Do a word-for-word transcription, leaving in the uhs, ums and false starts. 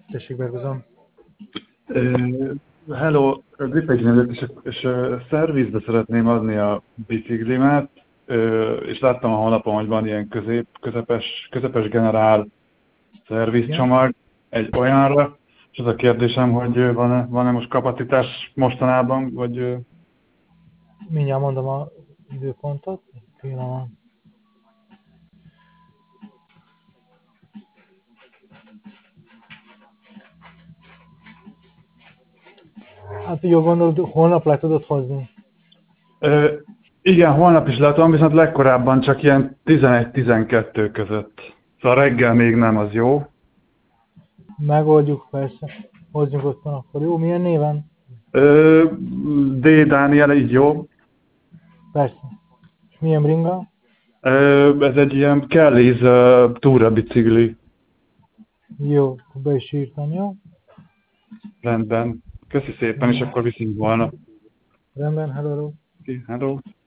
Tessék, Bergozom. Uh, hello, Grip egy nevet, és, és uh, szervizbe szeretném adni a biciklimet, uh, és láttam a honlapon, hogy van ilyen közép, közepes, közepes generál szervizcsomag egy olyanra, és az a kérdésem, hogy van-e, van-e most kapacitás mostanában, vagy... Uh... Mindjárt mondom az időpontot. Pillanat. Hát jó gondolod, holnap le tudod hozni? Uh, igen, holnap is látom, viszont legkorábban csak ilyen tizenegy-tizenkettő között. Szóval reggel még nem, az jó. Megoldjuk, persze. Hozzunk otthon akkor. Jó, milyen néven? Uh, D. Dániel, így jó. Persze. És milyen bringa? Uh, ez egy ilyen Kelly's uh, túra bicikli. Jó, be is írtam, jó? Rendben. Köszi szépen, és akkor viszünk volna. Rendben, hello. Hello.